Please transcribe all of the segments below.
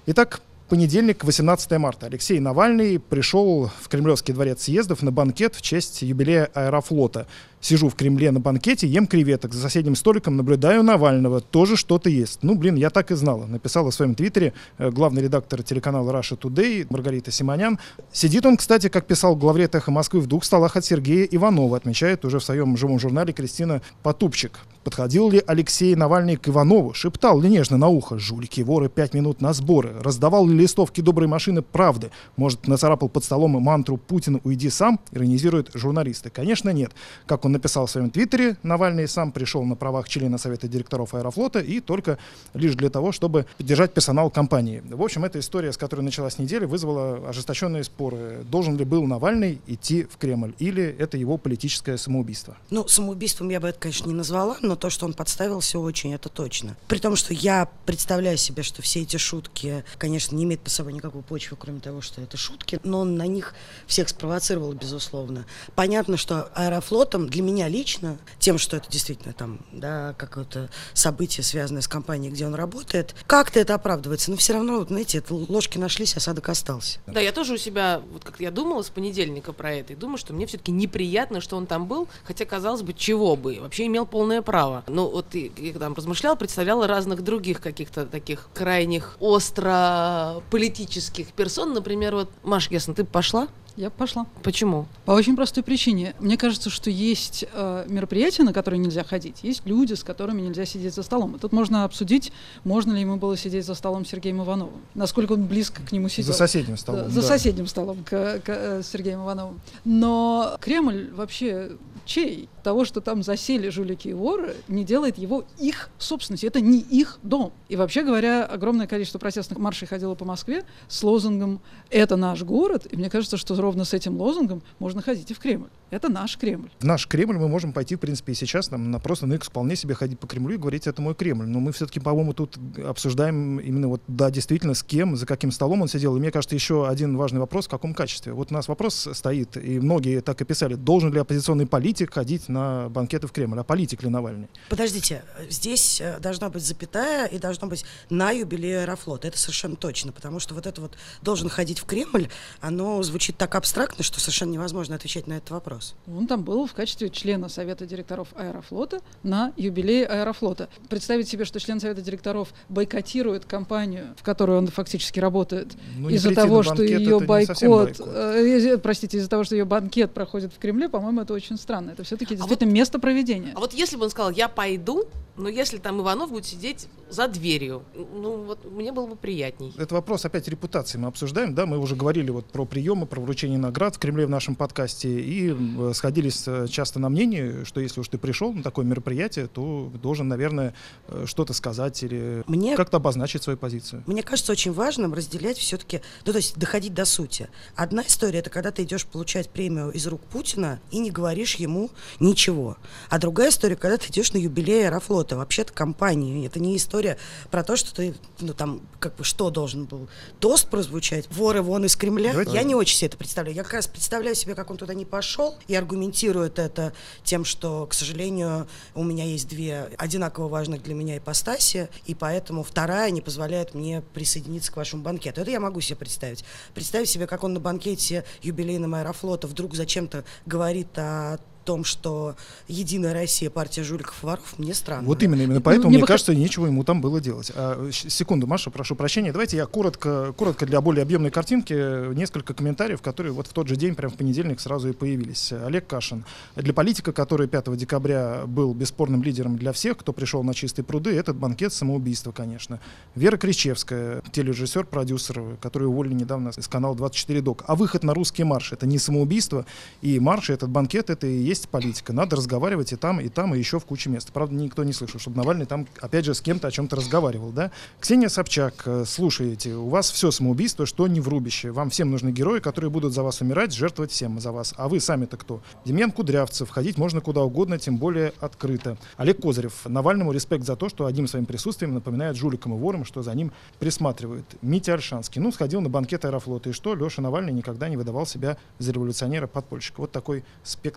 Итак, понедельник, 18 марта. Алексей Навальный пришел в Кремлевский дворец съездов на банкет в честь юбилея Аэрофлота. Сижу в Кремле на банкете, ем креветок. За соседним столиком наблюдаю Навального. Тоже что-то ест. Я так и знала. Написала в своем твиттере главный редактор телеканала Russia Today Маргарита Симонян. Сидит он, кстати, как писал главред «Эхо Москвы», в 2 столах от Сергея Иванова, отмечает уже в своем живом журнале Кристина Потупчик. Подходил ли Алексей Навальный к Иванову? Шептал ли нежно на ухо: «Жулики, воры, 5 минут на сборы». Раздавал ли листовки доброй машины «Правды»? Может, нацарапал под столом мантру «Путин, уйди сам»? Иронизируют журналисты. Конечно, нет. Как он написал в своем твиттере, Навальный сам пришел на правах члена Совета директоров Аэрофлота и только лишь для того, чтобы поддержать персонал компании. В общем, эта история, с которой началась неделя, вызвала ожесточенные споры. Должен ли был Навальный идти в Кремль или это его политическое самоубийство? Самоубийством я бы это, конечно, не назвала, но то, что он подставился, очень, это точно. При том, что я представляю себе, что все эти шутки, конечно, не имеют по собой никакой почвы, кроме того, что это шутки, но он на них всех спровоцировал, безусловно. Понятно, что Аэрофлотом для меня лично, тем, что это действительно какое-то событие, связанное с компанией, где он работает, как-то это оправдывается, но все равно, знаете, ложки нашлись, осадок остался. Да, я тоже у себя, как я думала с понедельника про это, и думаю, что мне все-таки неприятно, что он там был, хотя, казалось бы, чего бы, вообще имел полное право. Я там размышляла, представляла разных других каких-то таких крайних остро политических персон, например, Маша Гессен, ты пошла? Я пошла. Почему? По очень простой причине. Мне кажется, что есть мероприятия, на которые нельзя ходить, есть люди, с которыми нельзя сидеть за столом. И тут можно обсудить, можно ли ему было сидеть за столом с Сергеем Ивановым, насколько он близко к нему сидел. За соседним столом. За соседним столом с Сергеем Ивановым. Но Кремль вообще чей? Того, что там засели жулики и воры, не делает его их собственностью. Это не их дом. И вообще говоря, огромное количество протестных маршей ходило по Москве с лозунгом «Это наш город». И мне кажется, что ровно с этим лозунгом можно ходить и в Кремль. Это наш Кремль. В наш Кремль мы можем пойти, в принципе, и сейчас просто на X вполне себе ходить по Кремлю и говорить: это мой Кремль. Но мы все-таки, по-моему, тут обсуждаем именно действительно, с кем, за каким столом он сидел. И мне кажется, еще один важный вопрос: в каком качестве. У нас вопрос стоит, и многие так и писали: должен ли оппозиционный политик ходить на банкеты в Кремль? А политик ли Навальный? Подождите, здесь должна быть запятая и должно быть «на юбилей Аэрофлота». Это совершенно точно, потому что «должен ходить в Кремль», оно звучит так абстрактно, что совершенно невозможно отвечать на этот вопрос. Он там был в качестве члена Совета директоров Аэрофлота на юбилее Аэрофлота. Представить себе, что член Совета директоров бойкотирует компанию, в которой он фактически работает, из-за того, что ее из-за того, что ее банкет проходит в Кремле, по-моему, это очень странно. Это все-таки действительно место проведения. А если бы он сказал: я пойду, но если там Иванов будет сидеть за дверью, мне было бы приятней. Это вопрос опять репутации мы обсуждаем, да, мы уже говорили про приемы, про вручение наград в Кремле в нашем подкасте, и сходились часто на мнении, что если уж ты пришел на такое мероприятие, то должен, наверное, что-то сказать или как-то обозначить свою позицию. Мне кажется, очень важным разделять все-таки, то есть доходить до сути. Одна история — это когда ты идешь получать премию из рук Путина и не говоришь ему ничего. А другая история, когда ты идешь на юбилей Аэрофлота, вообще-то компании. Это не история про то, что ты, что должен был тост прозвучать: воры вон из Кремля. Я не очень себе это представляю. Я как раз представляю себе, как он туда не пошел, и аргументирует это тем, что, к сожалению, у меня есть 2 одинаково важных для меня ипостаси, и поэтому вторая не позволяет мне присоединиться к вашему банкету. Это я могу себе представить. Представить себе, как он на банкете юбилейном Аэрофлота вдруг зачем-то говорит о том, что Единая Россия — партия жуликов и воров, мне странно. Вот именно поэтому, мне кажется, нечего ему там было делать. Секунду, Маша, прошу прощения. Давайте я коротко для более объемной картинки несколько комментариев, которые в тот же день, прямо в понедельник, сразу и появились. Олег Кашин. Для политика, который 5 декабря был бесспорным лидером для всех, кто пришел на чистые пруды, этот банкет — самоубийство, конечно. Вера Кричевская, телережиссер, продюсер, который уволили недавно с канала 24 Док. А выход на русский марш — это не самоубийство, и марш, и этот банкет — это и есть политика. Надо разговаривать и там, и еще в куче мест. Правда, никто не слышал, чтобы Навальный там, опять же, с кем-то о чем-то разговаривал, да? Ксения Собчак, слушайте, у вас все самоубийство, что не в рубище. Вам всем нужны герои, которые будут за вас умирать, жертвовать всем за вас. А вы сами-то кто? Демьян Кудрявцев. Ходить можно куда угодно, тем более открыто. Олег Козырев. Навальному респект за то, что одним своим присутствием напоминает жуликам и ворам, что за ним присматривают. Митя Ольшанский. Сходил на банкет Аэрофлота. И что? Леша Навальный никогда не выдавал себя за революционера-подпольщика. Вот такой спектр реакции.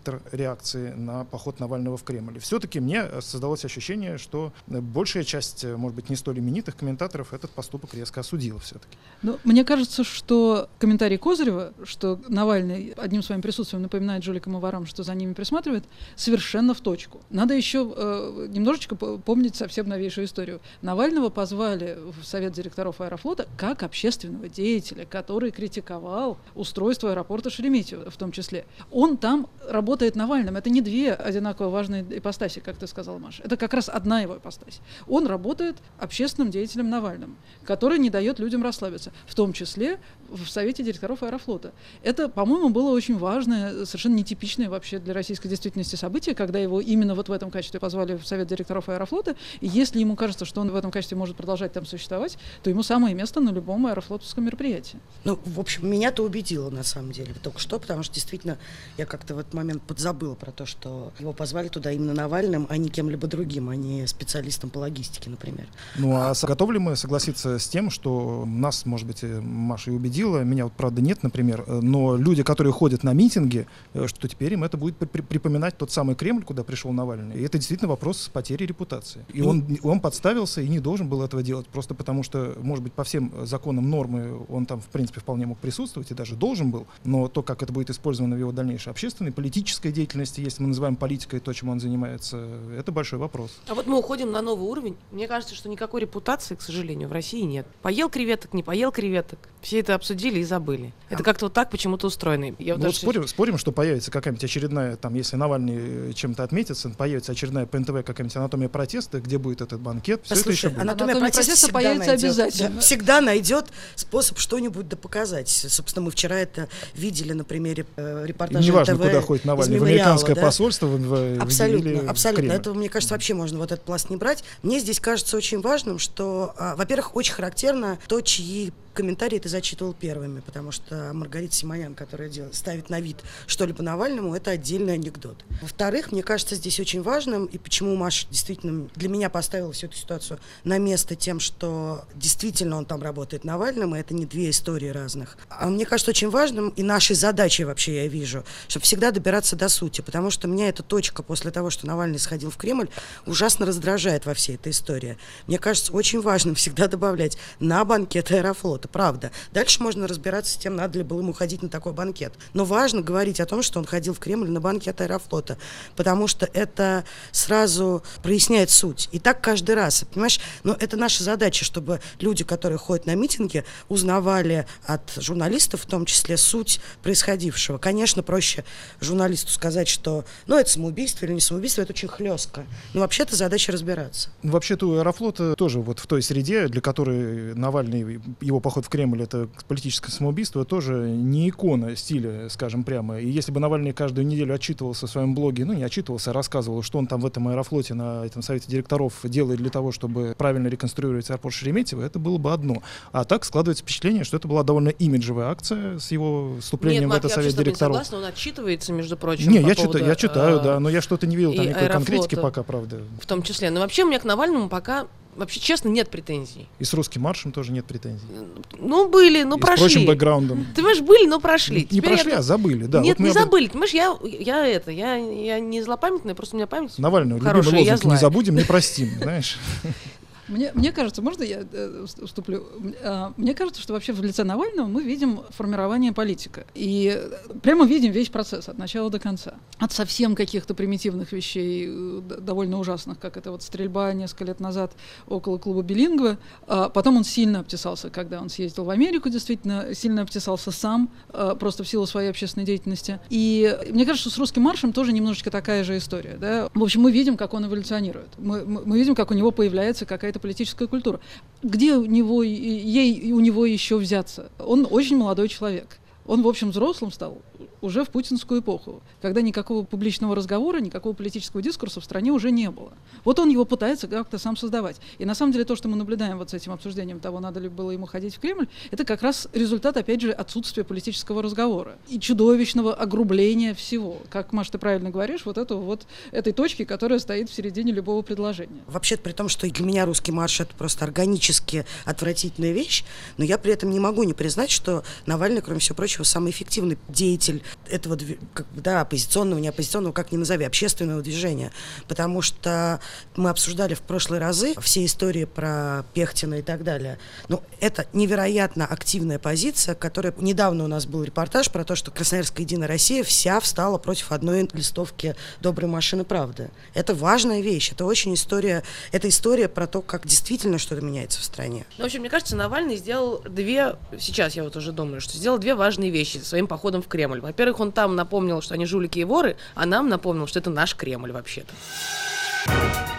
реакции на поход Навального в Кремль. И все-таки мне создалось ощущение, что большая часть, может быть, не столь именитых комментаторов этот поступок резко осудила все-таки. Ну, мне кажется, что комментарий Козырева, что Навальный одним своим присутствием напоминает жуликам и ворам, что за ними присматривает, совершенно в точку. Надо еще немножечко помнить совсем новейшую историю. Навального позвали в Совет директоров Аэрофлота как общественного деятеля, который критиковал устройство аэропорта Шереметьево в том числе. Он там работает Навальным. Это не две одинаково важные ипостаси, как ты сказала, Маша. Это как раз одна его ипостась. Он работает общественным деятелем Навальным, который не дает людям расслабиться, в том числе в Совете директоров Аэрофлота. Это, по-моему, было очень важное, совершенно нетипичное вообще для российской действительности событие, когда его именно вот в этом качестве позвали в Совет директоров Аэрофлота, и если ему кажется, что он в этом качестве может продолжать там существовать, то ему самое место на любом аэрофлотовском мероприятии. Ну, в общем, меня-то убедило, на самом деле, только что, потому что действительно я как-то в этот момент подзабыла про то, что его позвали туда именно Навальным, а не кем-либо другим, а не специалистом по логистике, например. Ну, а готовы ли мы согласиться с тем, что нас, может быть, Маша и убедила, меня вот, правда, нет, например, но люди, которые ходят на митинги, что теперь им это будет припоминать тот самый Кремль, куда пришел Навальный. И это действительно вопрос потери репутации. И он подставился и не должен был этого делать, просто потому что, может быть, по всем законам нормы он там, в принципе, вполне мог присутствовать и даже должен был, но то, как это будет использовано в его дальнейшей общественной, политической деятельности, если мы называем политикой то, чем он занимается, это большой вопрос. А вот мы уходим на новый уровень. Мне кажется, что никакой репутации, к сожалению, в России нет. Поел креветок, не поел креветок. Все это обсудили и забыли. Это как-то вот так почему-то устроено. Вот спорим, что появится какая-нибудь очередная, там, если Навальный чем-то отметится, появится очередная по НТВ какая-нибудь «Анатомия протеста», где будет этот банкет. Послушай, «Анатомия протеста» появится обязательно. Всегда найдет способ что-нибудь допоказать. Собственно, мы вчера это видели на примере репортажа неважно, НТВ. Куда ходит Навальный, в американское посольство, абсолютно. Кремль. Этого, мне кажется, вообще можно вот этот пласт не брать. Мне здесь кажется очень важным, что, во-первых, очень характерно то, чьи комментарии ты зачитывал первыми, потому что Маргарита Симонян, которая ставит на вид что-либо Навальному, это отдельный анекдот. Во-вторых, мне кажется, здесь очень важным, и почему Маша действительно для меня поставила всю эту ситуацию на место тем, что действительно он там работает Навальным, и это не две истории разных. А мне кажется, очень важным, и нашей задачей вообще я вижу, чтобы всегда добираться до сути, потому что меня эта точка после того, что Навальный сходил в Кремль, ужасно раздражает во всей этой истории. Мне кажется, очень важным всегда добавлять на банкет Аэрофлота. Правда. Дальше можно разбираться с тем, надо ли было ему ходить на такой банкет. Но важно говорить о том, что он ходил в Кремль на банкет Аэрофлота, потому что это сразу проясняет суть. И так каждый раз, понимаешь? Но это наша задача, чтобы люди, которые ходят на митинги, узнавали от журналистов, в том числе, суть происходившего. Конечно, проще журналисту сказать, что это самоубийство или не самоубийство, это очень хлестко. Но вообще-то задача разбираться. Вообще-то у Аэрофлота тоже вот в той среде, для которой Навальный, его поход в Кремль — это политическое самоубийство, тоже не икона стиля, скажем прямо. И если бы Навальный каждую неделю отчитывался в своем блоге, не отчитывался, а рассказывал, что он там в этом Аэрофлоте, на этом совете директоров делает для того, чтобы правильно реконструировать аэропорт Шереметьево, это было бы одно. А так складывается впечатление, что это была довольно имиджевая акция с его вступлением в этот совет директоров. Нет, я согласна, он отчитывается, между прочим. Не, я читаю, да, но я что-то не видел там никакой конкретики пока, правда. В том числе. Но вообще у меня к Навальному пока вообще, честно, нет претензий. И с русским маршем тоже нет претензий. Были, но прошли. И с прочим бэкграундом. Ты понимаешь, были, но прошли. Не прошли, а забыли, да. Нет, не забыли. Понимаешь, я не злопамятная, просто у меня память Навального, хорошая, любимый лозунг: не забудем, не простим, знаешь. Мне кажется, можно я вступлю? Мне кажется, что вообще в лице Навального мы видим формирование политика. И прямо видим весь процесс от начала до конца. От совсем каких-то примитивных вещей, довольно ужасных, как это вот стрельба несколько лет назад около клуба «Билингва». Потом он сильно обтесался, когда он съездил в Америку, действительно, сильно обтесался сам, просто в силу своей общественной деятельности. И мне кажется, что с русским маршем тоже немножечко такая же история. Да? В общем, мы видим, как он эволюционирует. Мы видим, как у него появляется какая-то политическая культура. Где у него еще взяться? Он очень молодой человек. Он, в общем, взрослым стал уже в путинскую эпоху, когда никакого публичного разговора, никакого политического дискурса в стране уже не было. Вот он его пытается как-то сам создавать. И на самом деле то, что мы наблюдаем вот с этим обсуждением того, надо ли было ему ходить в Кремль, это как раз результат, опять же, отсутствия политического разговора и чудовищного огрубления всего. Как, Маш, ты правильно говоришь, этой точки, которая стоит в середине любого предложения. Вообще-то при том, что для меня русский марш — это просто органически отвратительная вещь, но я при этом не могу не признать, что Навальный, кроме всего прочего, самый эффективный деятель этого, оппозиционного, не оппозиционного, как ни назови, общественного движения. Потому что мы обсуждали в прошлые разы все истории про Пехтина и так далее. Но это невероятно активная позиция, которая... Недавно у нас был репортаж про то, что Красноярская Единая Россия вся встала против одной листовки «Доброй машины правды». Это важная вещь, это очень история про то, как действительно что-то меняется в стране. В общем, мне кажется, Навальный сделал сейчас я вот уже думаю, что сделал две важные вещи своим походом в Кремль. Во-первых, он там напомнил, что они жулики и воры, а нам напомнил, что это наш Кремль вообще-то.